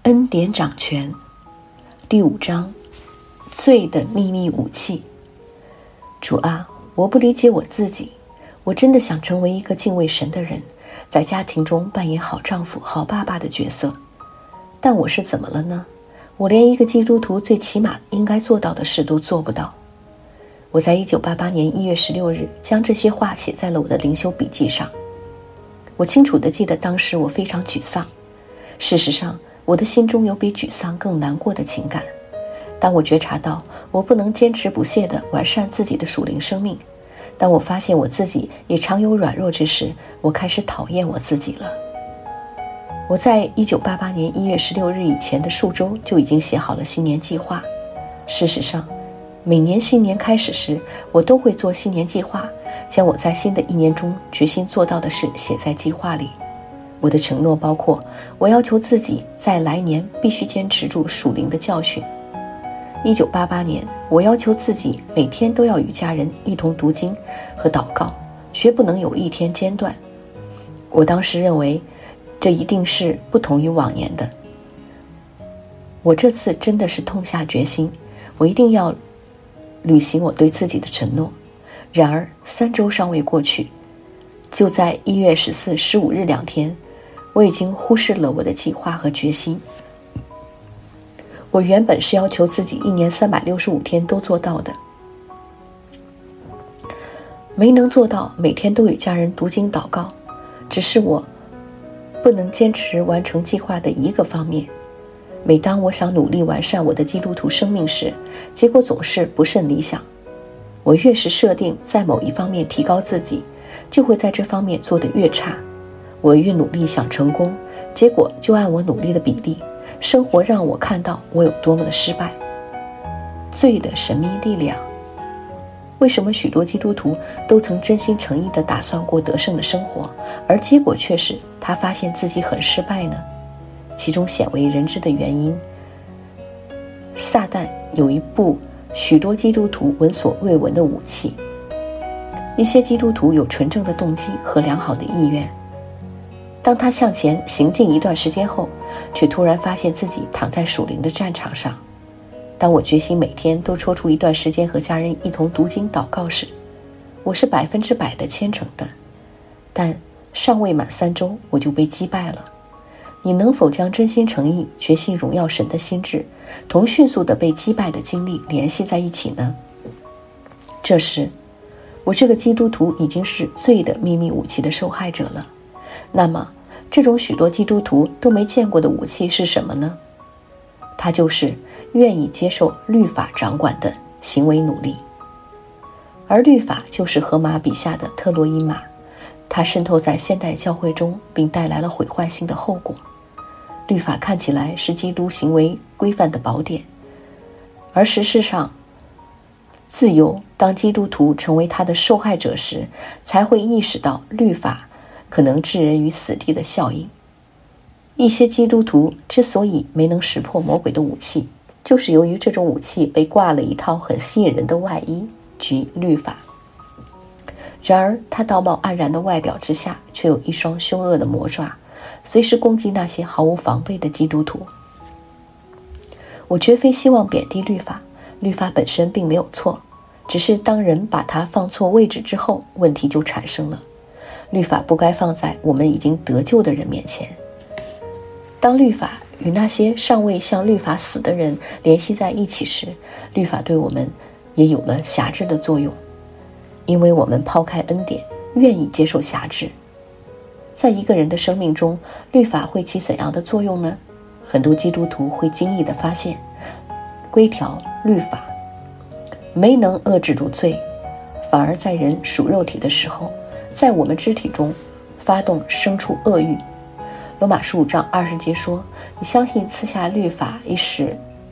恩典掌权第5章，罪的秘密武器。主啊，我不理解我自己，我真的想成为一个敬畏神的人，在家庭中扮演好丈夫、好爸爸的角色。但我是怎么了呢？我连一个基督徒最起码应该做到的事都做不到。我在1988年1月16日将这些话写在了我的灵修笔记上。我清楚地记得当时我非常沮丧。事实上，我的心中有比沮丧更难过的情感。当我觉察到我不能坚持不懈地完善自己的属灵生命，当我发现我自己也常有软弱之时，我开始讨厌我自己了。我在1988年1月16日以前的数周就已经写好了新年计划。事实上，每年新年开始时，我都会做新年计划，将我在新的一年中决心做到的事写在计划里。我的承诺包括，我要求自己在来年必须坚持住属灵的教训。1988年，我要求自己每天都要与家人一同读经和祷告，绝不能有一天间断。我当时认为，这一定是不同于往年的。我这次真的是痛下决心，我一定要履行我对自己的承诺。然而3周尚未过去，就在1月14、15日2天，我已经忽视了我的计划和决心。我原本是要求自己1年365天都做到的，没能做到每天都与家人读经祷告，只是我不能坚持完成计划的一个方面。每当我想努力完善我的基督徒生命时，结果总是不甚理想。我越是设定在某一方面提高自己，就会在这方面做得越差。我越努力想成功，结果就按我努力的比例，生活让我看到我有多么的失败。罪的神秘力量。为什么许多基督徒都曾真心诚意地打算过得胜的生活，而结果却是他发现自己很失败呢？其中鲜为人知的原因，撒旦有一部许多基督徒闻所未闻的武器。一些基督徒有纯正的动机和良好的意愿，当他向前行进一段时间后，却突然发现自己躺在属灵的战场上。当我决心每天都抽出一段时间和家人一同读经祷告时，我是100%的虔诚的，但尚未满3周，我就被击败了。你能否将真心诚意、决心荣耀神的心志，同迅速的被击败的经历联系在一起呢？这时，我这个基督徒已经是罪的秘密武器的受害者了。那么，这种许多基督徒都没见过的武器是什么呢？它就是愿意接受律法掌管的行为努力。而律法就是荷马笔下的特洛伊马，它渗透在现代教会中，并带来了毁坏性的后果。律法看起来是基督行为规范的宝典，而实质上，自由当基督徒成为他的受害者时，才会意识到律法可能置人于死地的效应。一些基督徒之所以没能识破魔鬼的武器，就是由于这种武器被挂了一套很吸引人的外衣，即律法。然而他道貌岸然的外表之下，却有一双凶恶的魔爪，随时攻击那些毫无防备的基督徒。我绝非希望贬低律法，律法本身并没有错，只是当人把它放错位置之后，问题就产生了。律法不该放在我们已经得救的人面前。当律法与那些尚未向律法死的人联系在一起时，律法对我们也有了辖制的作用，因为我们抛开恩典，愿意接受辖制。在一个人的生命中，律法会起怎样的作用呢？很多基督徒会惊异地发现，规条、律法没能遏制住罪，反而在人属肉体的时候，在我们肢体中发动生出恶欲。罗马书5章20节说，你相信赐下律法以使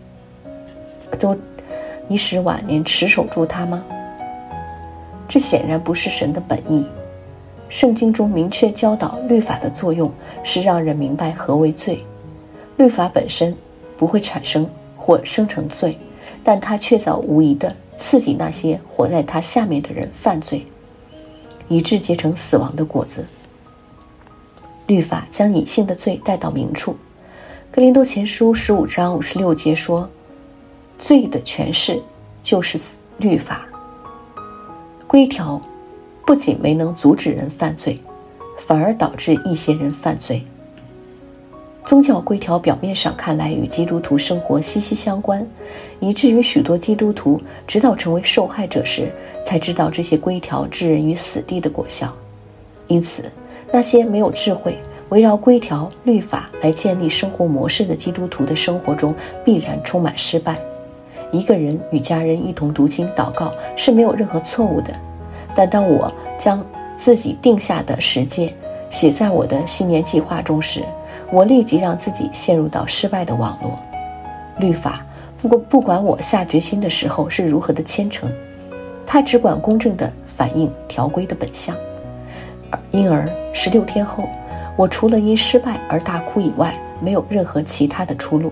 晚年持守住它吗？这显然不是神的本意。圣经中明确教导，律法的作用是让人明白何为罪。律法本身不会产生或生成罪，但它确凿无疑地刺激那些活在它下面的人犯罪，以致结成死亡的果子。律法将隐性的罪带到明处， 哥林多前书15章56节说，罪的权势就是律法。规条不仅没能阻止人犯罪，反而导致一些人犯罪。宗教规条表面上看来与基督徒生活息息相关，以至于许多基督徒直到成为受害者时，才知道这些规条置人于死地的果效。因此，那些没有智慧围绕规条律法来建立生活模式的基督徒的生活中必然充满失败。一个人与家人一同读经祷告是没有任何错误的，但当我将自己定下的十诫写在我的新年计划中时，我立即让自己陷入到失败的网络。律法不管我下决心的时候是如何的虔诚，它只管公正地反映条规的本相。因而16天后，我除了因失败而大哭以外，没有任何其他的出路。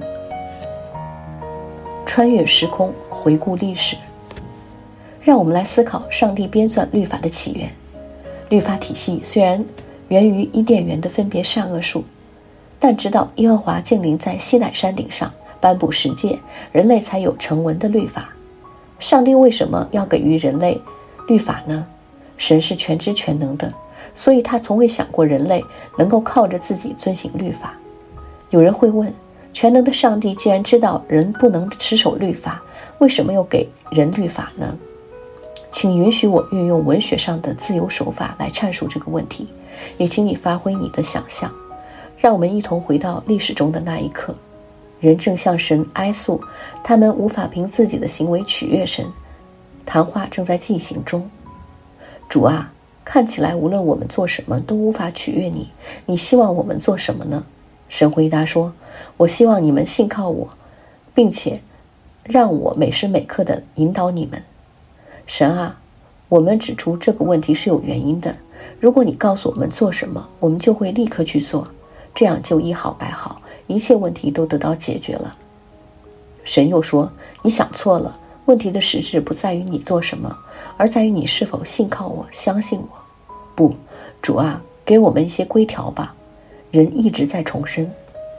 穿越时空，回顾历史，让我们来思考上帝编纂律法的起源。律法体系虽然源于伊甸园的分别善恶树，但直到耶和华降临在西乃山顶上颁布十诫，人类才有成文的律法。上帝为什么要给予人类律法呢？神是全知全能的，所以他从未想过人类能够靠着自己遵行律法。有人会问，全能的上帝既然知道人不能持守律法，为什么又给人律法呢？请允许我运用文学上的自由手法来阐述这个问题，也请你发挥你的想象。让我们一同回到历史中的那一刻，人正向神哀诉，他们无法凭自己的行为取悦神，谈话正在进行中。主啊，看起来无论我们做什么都无法取悦你，你希望我们做什么呢？神回答说，我希望你们信靠我，并且让我每时每刻地引导你们。神啊，我们指出这个问题是有原因的，如果你告诉我们做什么，我们就会立刻去做，这样就一好百好，一切问题都得到解决了。神又说，你想错了，问题的实质不在于你做什么，而在于你是否信靠我，相信我。不，主啊，给我们一些规条吧。人一直在重申。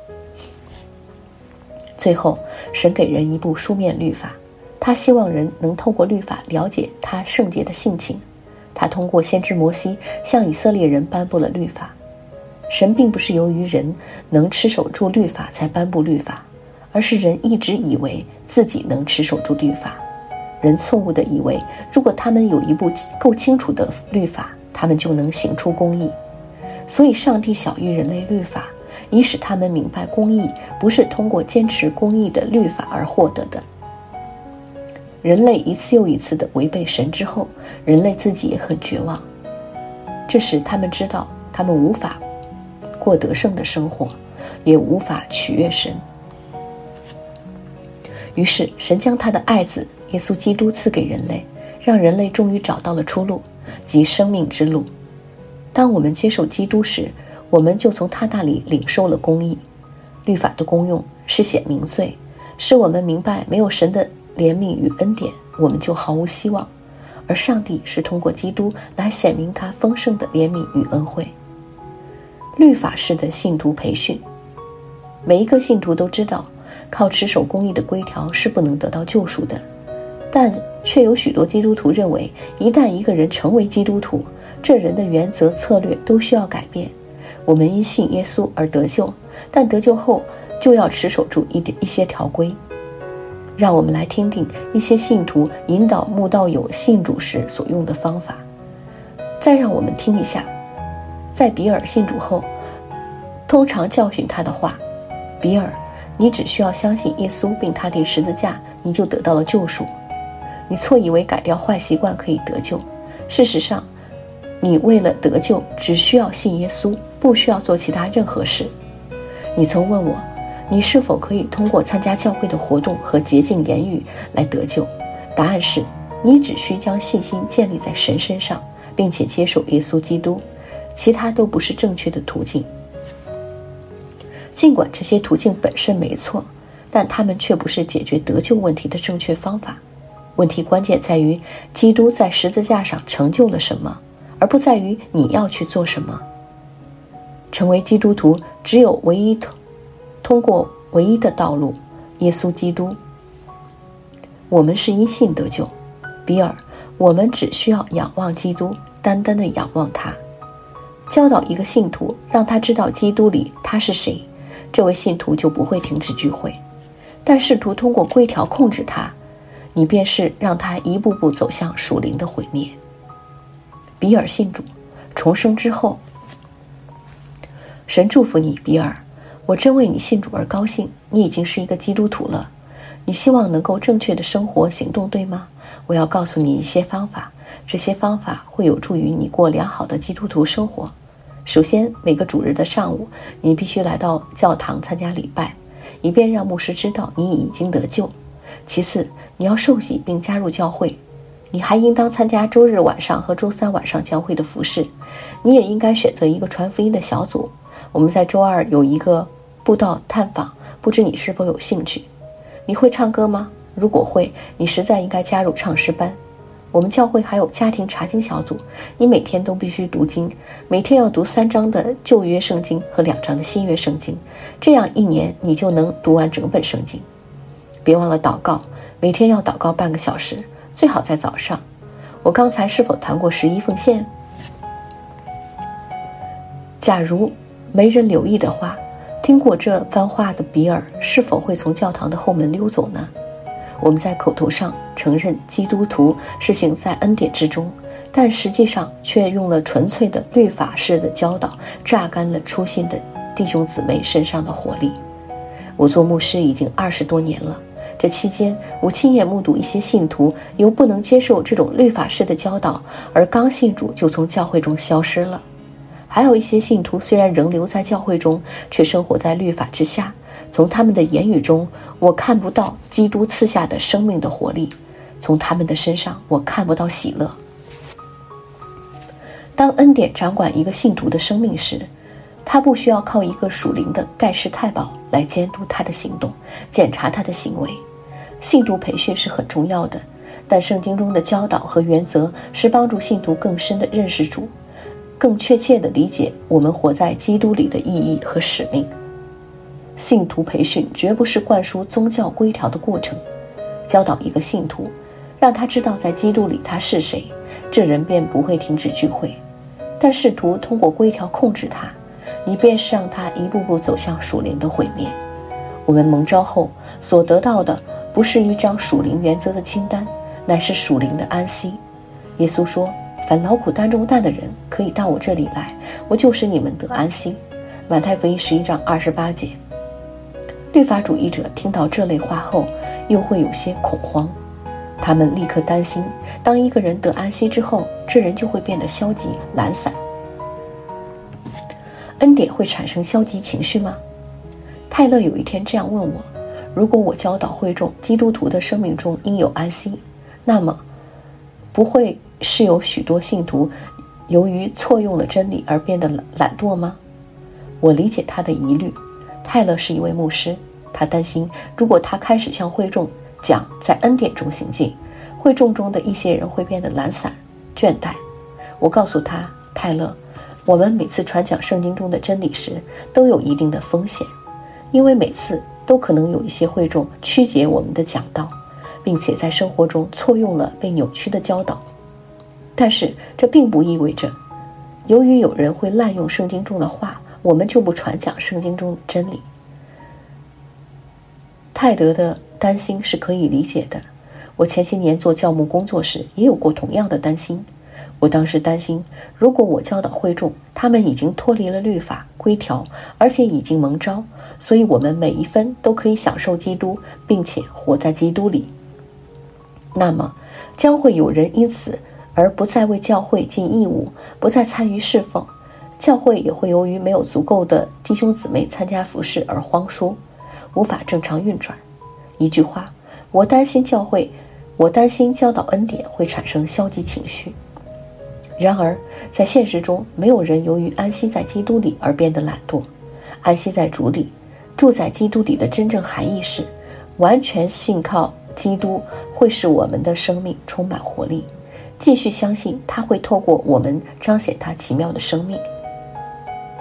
最后，神给人一部书面律法，他希望人能透过律法了解他圣洁的性情。他通过先知摩西向以色列人颁布了律法。神并不是由于人能持守住律法才颁布律法，而是人一直以为自己能持守住律法。人错误地以为，如果他们有一部够清楚的律法，他们就能行出公义。所以上帝晓谕人类律法，以使他们明白公义不是通过坚持公义的律法而获得的。人类一次又一次地违背神之后，人类自己也很绝望。这时他们知道，他们无法过得胜的生活，也无法取悦神。于是神将他的爱子耶稣基督赐给人类，让人类终于找到了出路，即生命之路。当我们接受基督时，我们就从他那里领受了公义。律法的功用是显明罪，使我们明白没有神的怜悯与恩典，我们就毫无希望。而上帝是通过基督来显明他丰盛的怜悯与恩惠。律法式的信徒培训，每一个信徒都知道，靠持守公义的规条是不能得到救赎的，但却有许多基督徒认为，一旦一个人成为基督徒，这人的原则策略都需要改变。我们因信耶稣而得救，但得救后就要持守住一些条规。让我们来听听一些信徒引导慕道友信主时所用的方法。再让我们听一下，在比尔信主后，通常教训他的话：比尔，你只需要相信耶稣并他的十字架，你就得到了救赎。你错以为改掉坏习惯可以得救，事实上，你为了得救只需要信耶稣，不需要做其他任何事。你曾问我，你是否可以通过参加教会的活动和洁净言语来得救？答案是，你只需将信心建立在神身上，并且接受耶稣基督，其他都不是正确的途径。尽管这些途径本身没错，但它们却不是解决得救问题的正确方法。问题关键在于基督在十字架上成就了什么，而不在于你要去做什么。成为基督徒只有唯一通过唯一的道路，耶稣基督。我们是因信得救。比尔，我们只需要仰望基督，单单的仰望他。教导一个信徒，让他知道基督里他是谁，这位信徒就不会停止聚会。但试图通过规条控制他，你便是让他一步步走向属灵的毁灭。比尔信主，重生之后，神祝福你，比尔，我真为你信主而高兴，你已经是一个基督徒了。你希望能够正确的生活行动，对吗？我要告诉你一些方法，这些方法会有助于你过良好的基督徒生活。首先，每个主日的上午，你必须来到教堂参加礼拜，以便让牧师知道你已经得救。其次，你要受洗并加入教会。你还应当参加周日晚上和周三晚上教会的服事。你也应该选择一个传福音的小组。我们在周二有一个布道探访，不知你是否有兴趣？你会唱歌吗？如果会，你实在应该加入唱诗班。我们教会还有家庭查经小组，你每天都必须读经，每天要读3章的旧约圣经和2章的新约圣经，这样1年你就能读完整本圣经。别忘了祷告，每天要祷告半个小时，最好在早上。我刚才是否谈过11奉献？假如没人留意的话，听过这番话的比尔是否会从教堂的后门溜走呢？我们在口头上承认基督徒是行在恩典之中，但实际上却用了纯粹的律法式的教导，榨干了初信的弟兄姊妹身上的活力。我做牧师已经20多年了，这期间我亲眼目睹一些信徒由不能接受这种律法式的教导，而刚信主就从教会中消失了。还有一些信徒虽然仍留在教会中，却生活在律法之下。从他们的言语中，我看不到基督赐下的生命的活力；从他们的身上，我看不到喜乐。当恩典掌管一个信徒的生命时，他不需要靠一个属灵的盖世太保来监督他的行动，检查他的行为。信徒培训是很重要的，但圣经中的教导和原则是帮助信徒更深地认识主，更确切地理解我们活在基督里的意义和使命。信徒培训绝不是灌输宗教规条的过程。教导一个信徒，让他知道在基督里他是谁，这人便不会停止聚会。但试图通过规条控制他，你便是让他一步步走向属灵的毁灭。我们蒙召后所得到的不是一张属灵原则的清单，乃是属灵的安息。耶稣说，凡劳苦担重担的人可以到我这里来，我就使你们得安息。马太福音11章28节。律法主义者听到这类话后又会有些恐慌，他们立刻担心，当一个人得安息之后，这人就会变得消极懒散。恩典会产生消极情绪吗？泰勒有一天这样问我，如果我教导会众基督徒的生命中应有安息，那么不会是有许多信徒由于错用了真理而变得懒惰吗？我理解他的疑虑。泰勒是一位牧师，他担心如果他开始向会众讲在恩典中行进，会众中的一些人会变得懒散倦怠。我告诉他，泰勒，我们每次传讲圣经中的真理时都有一定的风险，因为每次都可能有一些会众曲解我们的讲道，并且在生活中错用了被扭曲的教导。但是这并不意味着由于有人会滥用圣经中的话，我们就不传讲圣经中的真理。泰德的担心是可以理解的，我前些年做教牧工作时也有过同样的担心。我当时担心，如果我教导会众，他们已经脱离了律法规条，而且已经蒙召，所以我们每一分都可以享受基督，并且活在基督里，那么将会有人因此而不再为教会尽义务，不再参与侍奉。教会也会由于没有足够的弟兄姊妹参加服事而荒疏，无法正常运转。一句话，我担心教导恩典会产生消极情绪。然而在现实中，没有人由于安息在基督里而变得懒惰。安息在主里，住在基督里的真正含义是，完全信靠基督会使我们的生命充满活力，继续相信他会透过我们彰显他奇妙的生命。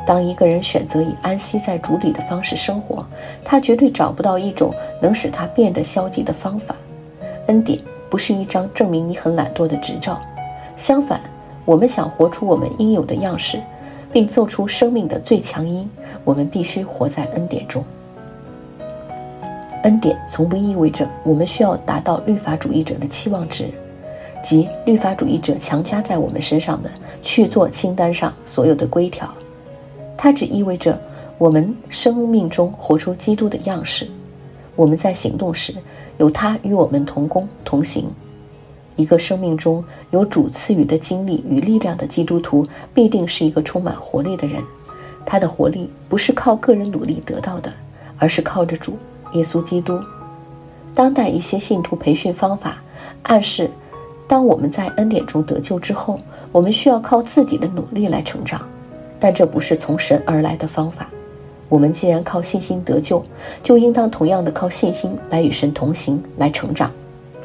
当一个人选择以安息在主里的方式生活，他绝对找不到一种能使他变得消极的方法。恩典不是一张证明你很懒惰的执照，相反，我们想活出我们应有的样式，并奏出生命的最强音，我们必须活在恩典中。恩典从不意味着我们需要达到律法主义者的期望值，即律法主义者强加在我们身上的去做清单上所有的规条。它只意味着我们生命中活出基督的样式，我们在行动时有他与我们同工同行。一个生命中有主赐予的经历与力量的基督徒必定是一个充满活力的人，他的活力不是靠个人努力得到的，而是靠着主耶稣基督。当代一些信徒培训方法暗示，当我们在恩典中得救之后，我们需要靠自己的努力来成长，但这不是从神而来的方法。我们既然靠信心得救，就应当同样的靠信心来与神同行，来成长。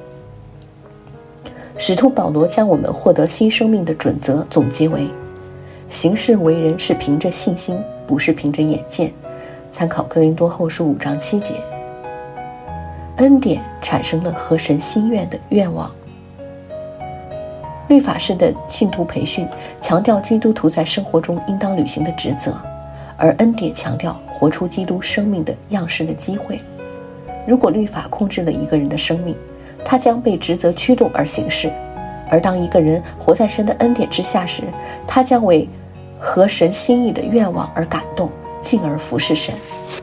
使徒保罗将我们获得新生命的准则总结为：行事为人是凭着信心，不是凭着眼见。参考哥林多后书5章7节。恩典产生了合神心愿的愿望。律法式的信徒培训强调基督徒在生活中应当履行的职责，而恩典强调活出基督生命的样式的机会。如果律法控制了一个人的生命，他将被职责驱动而行事；而当一个人活在神的恩典之下时，他将为合神心意的愿望而感动，进而服侍神。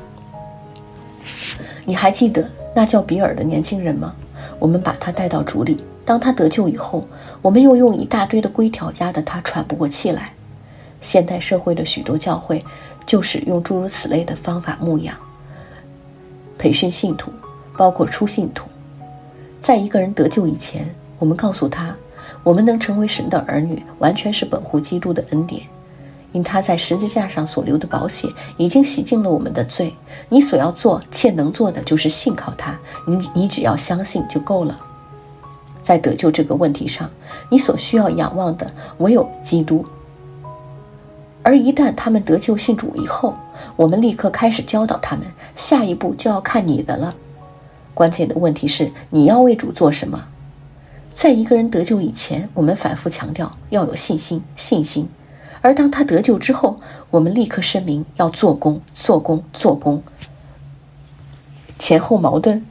你还记得那叫比尔的年轻人吗？我们把他带到主里，当他得救以后，我们又用一大堆的规条压得他喘不过气来。现代社会的许多教会就是用诸如此类的方法牧养、培训信徒，包括初信徒。在一个人得救以前，我们告诉他，我们能成为神的儿女，完全是本乎基督的恩典。因他在十字架上所流的宝血已经洗净了我们的罪，你所要做且能做的就是信靠他，你只要相信就够了。在得救这个问题上，你所需要仰望的唯有基督。而一旦他们得救信主以后，我们立刻开始教导他们，下一步就要看你的了。关键的问题是，你要为主做什么？在一个人得救以前，我们反复强调要有信心，而当他得救之后，我们立刻声明要做工，前后矛盾。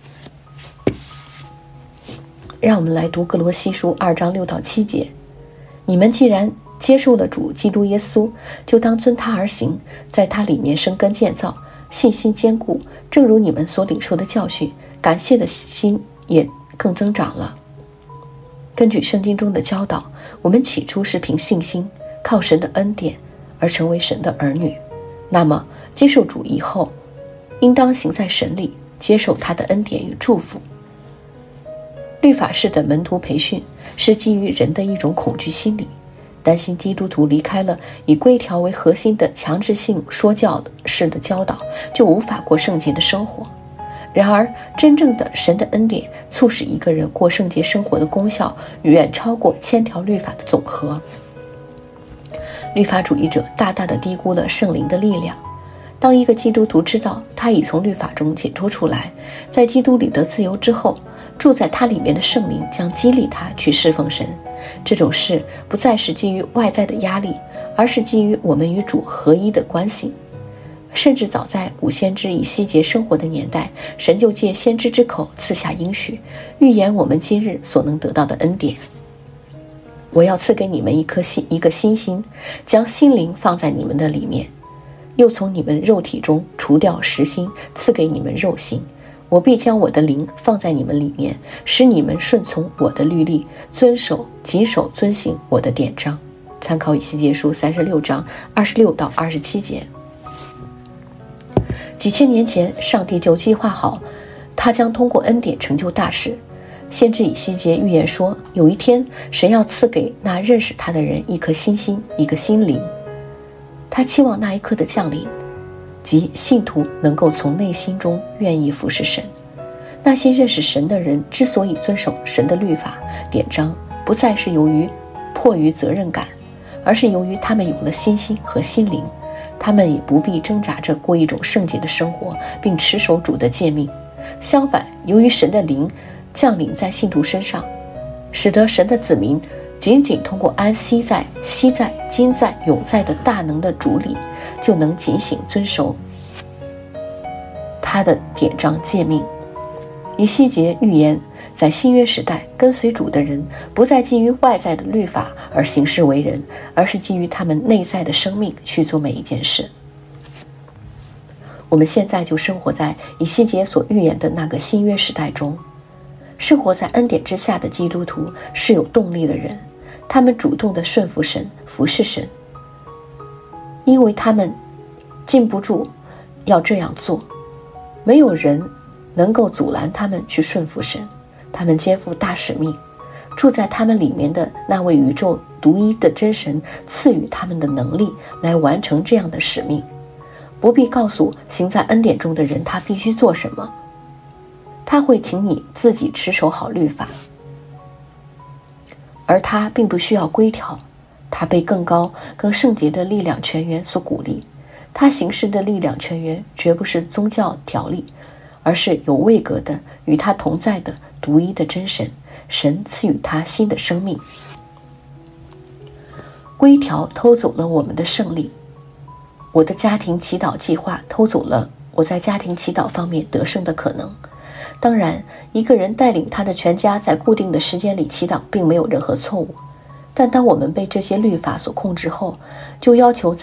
让我们来读哥罗西书2章6到7节。你们既然接受了主基督耶稣，就当遵他而行，在他里面生根建造，信心坚固，正如你们所领受的教训，感谢的心也更增长了。根据圣经中的教导，我们起初是凭信心，靠神的恩典而成为神的儿女。那么接受主以后，应当行在神里，接受他的恩典与祝福。律法式的门徒培训是基于人的一种恐惧心理，担心基督徒离开了以规条为核心的强制性说教式的教导，就无法过圣洁的生活。然而真正的神的恩典促使一个人过圣洁生活的功效远超过1000条律法的总和。律法主义者大大地低估了圣灵的力量。当一个基督徒知道他已从律法中解脱出来，在基督里得自由之后，住在他里面的圣灵将激励他去侍奉神。这种事不再是基于外在的压力，而是基于我们与主合一的关系。甚至早在古先知以西结生活的年代，神就借先知之口赐下应许，预言我们今日所能得到的恩典。我要赐给你们一个新心，将心灵放在你们的里面，又从你们肉体中除掉实心，赐给你们肉心。我必将我的灵放在你们里面，使你们顺从我的律例，谨守遵行我的典章。参考以西结书36章26到27节。几千年前，上帝就计划好，他将通过恩典成就大事。先知以西结预言说，有一天，神要赐给那认识他的人一颗新心，一个新灵。他期望那一刻的降临，即信徒能够从内心中愿意服侍神。那些认识神的人之所以遵守神的律法典章，不再是由于迫于责任感，而是由于他们有了新心和心灵。 他们也不必挣扎着过一种圣洁的生活，并持守主的诫命。相反，由于神的灵降临在信徒身上，使得神的子民仅仅通过安息在、昔在、今在、永在的大能的主里，就能警醒遵守他的典章诫命。以西结预言，在新约时代，跟随主的人不再基于外在的律法而行事为人，而是基于他们内在的生命去做每一件事。我们现在就生活在以西结所预言的那个新约时代中。生活在恩典之下的基督徒是有动力的人，他们主动地顺服神，服侍神，因为他们禁不住要这样做。没有人能够阻拦他们去顺服神，他们肩负大使命，住在他们里面的那位宇宙独一的真神赐予他们的能力来完成这样的使命。不必告诉行在恩典中的人他必须做什么，他会请你自己持守好律法，而他并不需要规条，他被更高更圣洁的力量泉源所鼓励。他行事的力量泉源绝不是宗教条例，而是有位格的与他同在的独一的真神，神赐予他新的生命。规条偷走了我们的胜利，我的家庭祈祷计划偷走了我在家庭祈祷方面得胜的可能。当然，一个人带领他的全家在固定的时间里祈祷并没有任何错误，但当我们被这些律法所控制后，就要求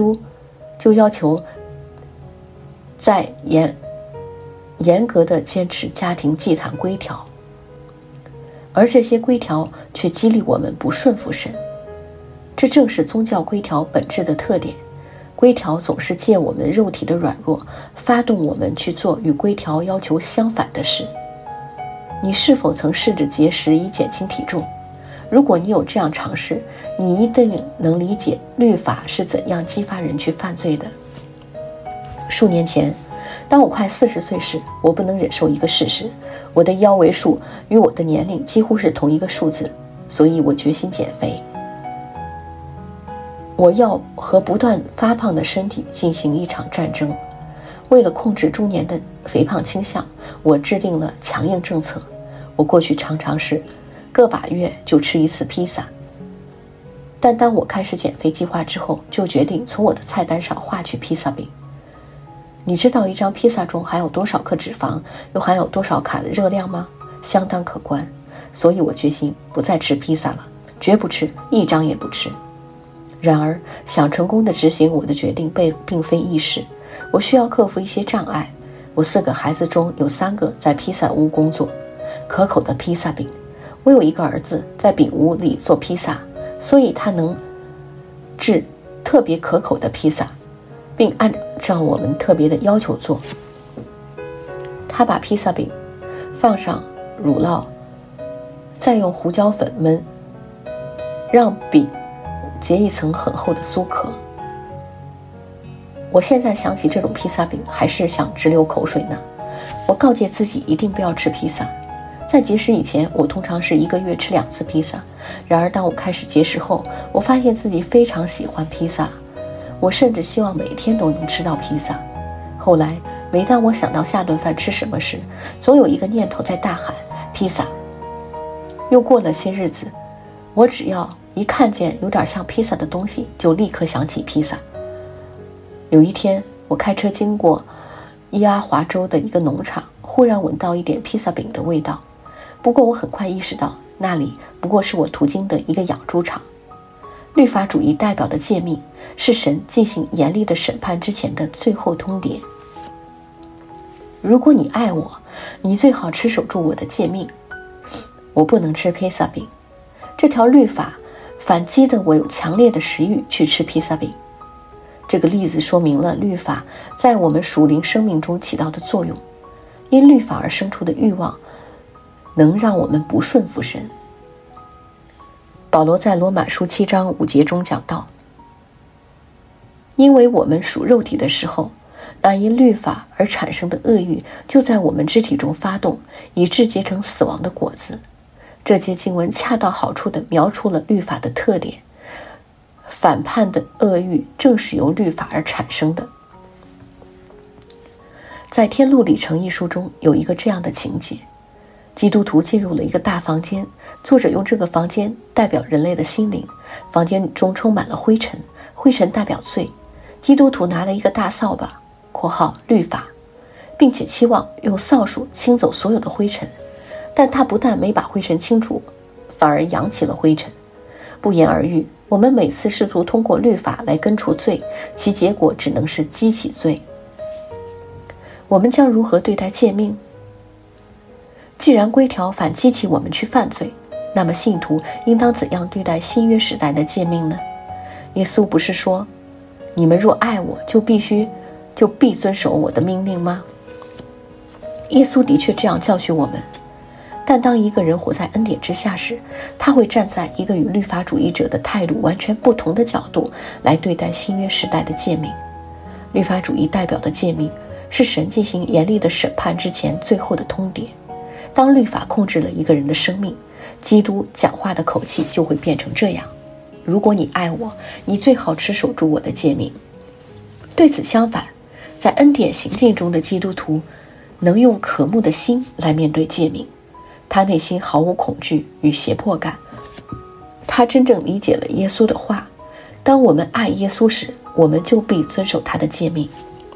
在严格的坚持家庭祭坛规条，而这些规条却激励我们不顺服神。这正是宗教规条本质的特点。规条总是借我们肉体的软弱，发动我们去做与规条要求相反的事。你是否曾试着节食以减轻体重？如果你有这样尝试，你一定能理解律法是怎样激发人去犯罪的。数年前，当我快40岁时，我不能忍受一个事实：我的腰围数与我的年龄几乎是同一个数字，所以我决心减肥。我要和不断发胖的身体进行一场战争。为了控制中年的肥胖倾向，我制定了强硬政策。我过去常常是个把月就吃一次披萨，但当我开始减肥计划之后，就决定从我的菜单上划去披萨饼。你知道一张披萨中含有多少克脂肪，又含有多少卡的热量吗？相当可观。所以我决心不再吃披萨了，绝不吃，一张也不吃。然而，想成功地执行我的决定并非易事，我需要克服一些障碍。我4个孩子中有3个在披萨屋工作，可口的披萨饼。我有一个儿子在饼屋里做披萨，所以他能制特别可口的披萨，并按照我们特别的要求做。他把披萨饼放上乳酪，再用胡椒粉焖，让饼结一层很厚的酥壳。我现在想起这种披萨饼，还是想直流口水呢。我告诫自己一定不要吃披萨。在节食以前，我通常是1个月吃2次披萨。然而当我开始节食后，我发现自己非常喜欢披萨，我甚至希望每天都能吃到披萨。后来每当我想到下顿饭吃什么时，总有一个念头在大喊披萨。又过了些日子，我只要一看见有点像披萨的东西，就立刻想起披萨。有一天，我开车经过伊阿华州的一个农场，忽然闻到一点披萨饼的味道。不过我很快意识到，那里不过是我途经的一个养猪场。律法主义代表的诫命，是神进行严厉的审判之前的最后通牒。如果你爱我，你最好持守住我的诫命。我不能吃披萨饼，这条律法反击的我有强烈的食欲去吃披萨饼。这个例子说明了律法在我们属灵生命中起到的作用。因律法而生出的欲望能让我们不顺服神。保罗在罗马书7章5节中讲到，因为我们属肉体的时候，那因律法而产生的恶欲就在我们肢体中发动，以致结成死亡的果子。这节经文恰到好处地描出了律法的特点反叛的恶欲正是由律法而产生的。在《天路历程》一书中有一个这样的情节，基督徒进入了一个大房间，作者用这个房间代表人类的心灵，房间中充满了灰尘，灰尘代表罪。基督徒拿了一个大扫把（律法），并且期望用扫帚清走所有的灰尘，但他不但没把灰尘清除，反而扬起了灰尘。不言而喻，我们每次试图通过律法来根除罪，其结果只能是激起罪。我们将如何对待诫命？既然规条反激起我们去犯罪，那么信徒应当怎样对待新约时代的诫命呢？耶稣不是说，你们若爱我，就必遵守我的命令吗？耶稣的确这样教训我们，但当一个人活在恩典之下时，他会站在一个与律法主义者的态度完全不同的角度来对待新约时代的诫命。律法主义代表的诫命是神进行严厉的审判之前最后的通牒。当律法控制了一个人的生命，基督讲话的口气就会变成这样：如果你爱我，你最好持守住我的诫命。对此相反，在恩典行进中的基督徒能用渴慕的心来面对诫命，他内心毫无恐惧与胁迫感，他真正理解了耶稣的话。当我们爱耶稣时，我们就必遵守他的诫命。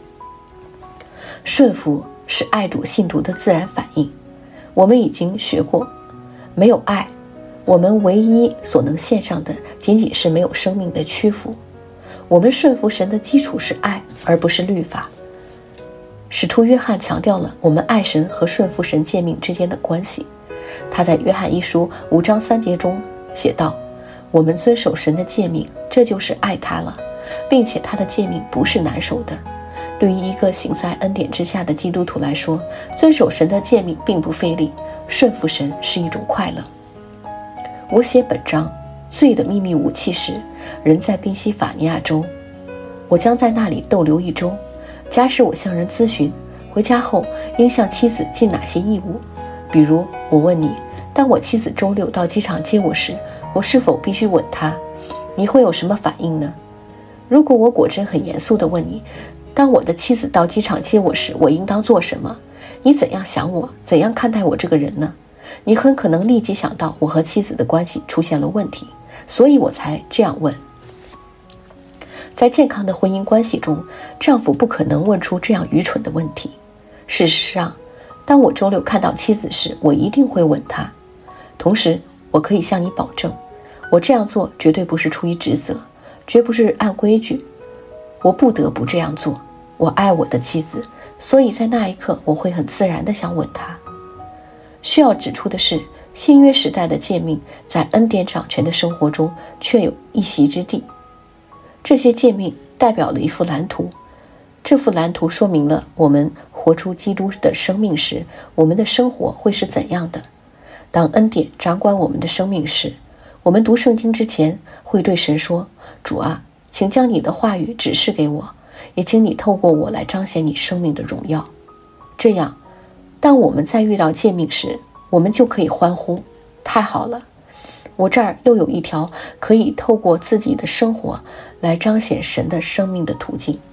顺服是爱主信徒的自然反应。我们已经学过，没有爱，我们唯一所能献上的仅仅是没有生命的屈服。我们顺服神的基础是爱，而不是律法。使徒约翰强调了我们爱神和顺服神诫命之间的关系。他在约翰一书5章3节中写道，我们遵守神的诫命，这就是爱他了，并且他的诫命不是难守的。对于一个行在恩典之下的基督徒来说，遵守神的诫命并不费力，顺服神是一种快乐。我写本章罪的秘密武器时，人在宾夕法尼亚州，我将在那里逗留1周。假使我向人咨询回家后应向妻子尽哪些义务，比如我问你，当我妻子周6到机场接我时，我是否必须吻她，你会有什么反应呢？如果我果真很严肃地问你，当我的妻子到机场接我时，我应当做什么？你怎样想我？怎样看待我这个人呢？你很可能立即想到我和妻子的关系出现了问题，所以我才这样问。在健康的婚姻关系中，丈夫不可能问出这样愚蠢的问题。事实上，当我周6看到妻子时，我一定会吻她。同时，我可以向你保证，我这样做绝对不是出于职责，绝不是按规矩。我不得不这样做，我爱我的妻子，所以在那一刻我会很自然地想吻她。需要指出的是，新约时代的诫命在恩典掌权的生活中却有一席之地。这些诫命代表了一幅蓝图，这幅蓝图说明了我们活出基督的生命时，我们的生活会是怎样的。当恩典掌管我们的生命时，我们读圣经之前会对神说，主啊，请将你的话语指示给我，也请你透过我来彰显你生命的荣耀。这样，当我们在遇到诫命时，我们就可以欢呼，太好了，我这儿又有一条可以透过自己的生活来彰显神的生命的途径。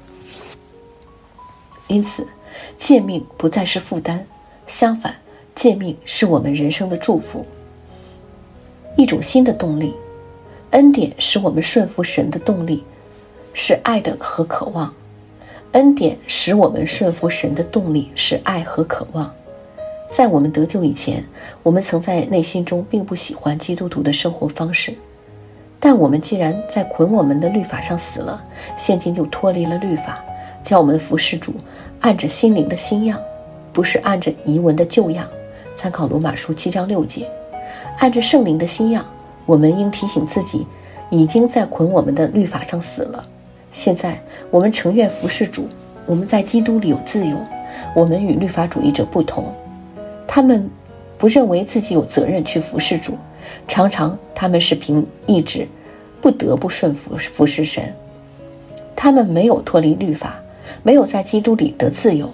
因此，诫命不再是负担，相反，诫命是我们人生的祝福，一种新的动力。恩典使我们顺服神的动力是爱的和渴望。恩典使我们顺服神的动力是爱和渴望。在我们得救以前，我们曾在内心中并不喜欢基督徒的生活方式，但我们既然在捆我们的律法上死了，现今就脱离了律法，叫我们服侍主，按着心灵的新样，不是按着遗文的旧样。参考罗马书7章6节。按着圣灵的新样，我们应提醒自己，已经在捆我们的律法上死了。现在我们诚愿服侍主，我们在基督里有自由。我们与律法主义者不同，他们不认为自己有责任去服侍主，常常他们是凭意志不得不顺服服侍神。他们没有脱离律法，没有在基督里得自由。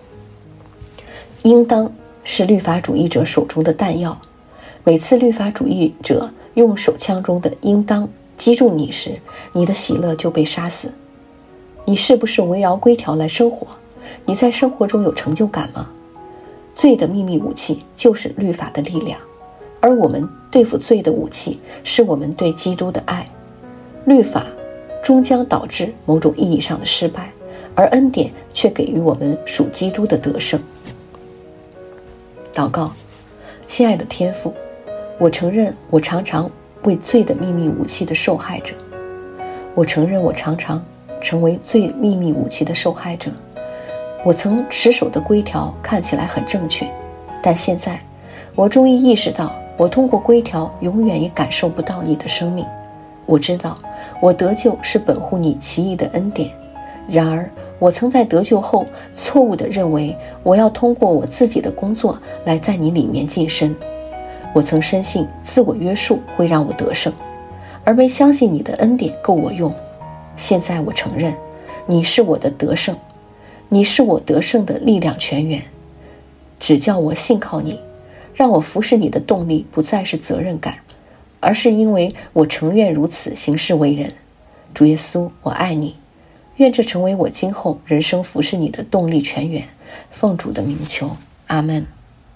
应当是律法主义者手中的弹药。每次律法主义者用手枪中的应当击中你时，你的喜乐就被杀死。你是不是围绕规条来生活？你在生活中有成就感吗？罪的秘密武器就是律法的力量，而我们对付罪的武器是我们对基督的爱。律法终将导致某种意义上的失败，而恩典却给予我们属基督的得胜。祷告，亲爱的天父，我承认我常常为罪的秘密武器的受害者。我承认我常常成为罪秘密武器的受害者。我曾持守的规条看起来很正确，但现在我终于意识到，我通过规条永远也感受不到你的生命。我知道我得救是本乎你奇异的恩典，然而我曾在得救后错误地认为我要通过我自己的工作来在你里面晋升。我曾深信自我约束会让我得胜，而没相信你的恩典够我用。现在我承认，你是我的得胜，你是我得胜的力量泉源。只叫我信靠你，让我服侍你的动力不再是责任感，而是因为我诚愿如此行事为人。主耶稣，我爱你，愿这成为我今后人生服侍你的动力泉源。奉主的名求，阿们。